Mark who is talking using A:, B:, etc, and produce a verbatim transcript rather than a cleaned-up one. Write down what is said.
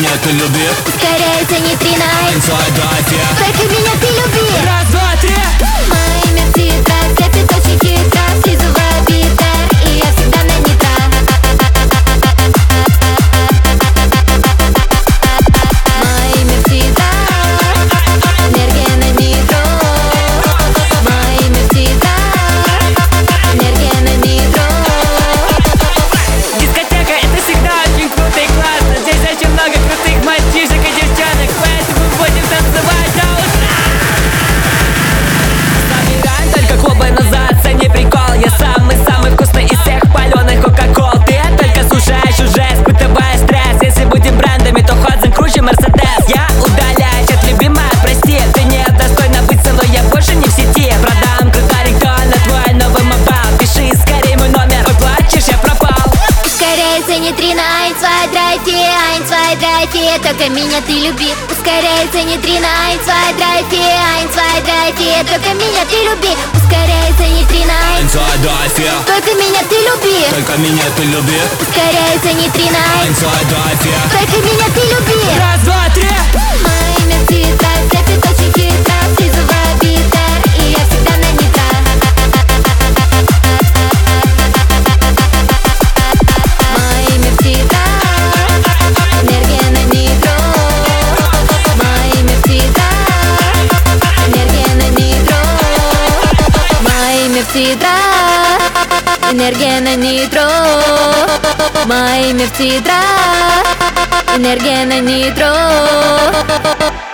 A: меня ты люби.
B: Ускоряется нейтрино.
A: Inside drive, yeah.
B: Только меня ты люби.
C: Раз, два, три.
B: Мое имя птица, цепит очень хитро. Снизу в орбитах, и я всегда на нитро. Мое имя птица, энергия на нитро. Мое имя птица, энергия на нитро.
C: Дискотека — это всегда очень круто и классно. Здесь очень много крутых мальчишек и девчонок, поэтому будем танцевать до утра. Забираем только клубы, но за оцени прикол. Я самый-самый вкусный из всех паленых кока-кол. Ты только слушаешь, уже испытывая стресс. Если будем брендами, то Ходзен круче Мерседес. Я удаляю чат, любимая, прости. Ты не достойна быть со мной, я больше не в сети. Продам крутой рингтон на твой новый мобайл. Пиши скорее мой номер, ой, плачешь, я пропал.
B: Ускоряется нейтрино, ein, zwei, drei, vier, ein, zwei, drei, vier, только меня ты люби. Ускоряется нейтрино, ein, zwei, drei, vier, ein, zwei, drei, vier, только меня ты люби. Ускоряется нейтрино,
A: Inside drive, yeah.
B: только меня ты люби.
A: Только меня ты люби.
B: Ускоряется нейтрино,
A: Inside drive, yeah.
B: только меня ты люби.
C: Раз, два, три.
B: Мое имя птица, цепит очень хитро. Снизу в орбитах, и я всегда на нитро. Мое имя птица, энергия на нитро. Мое имя птица, энергия на нитро. Мое имя птица, энергия на нитро. Мое имя птица, энергия на нитро.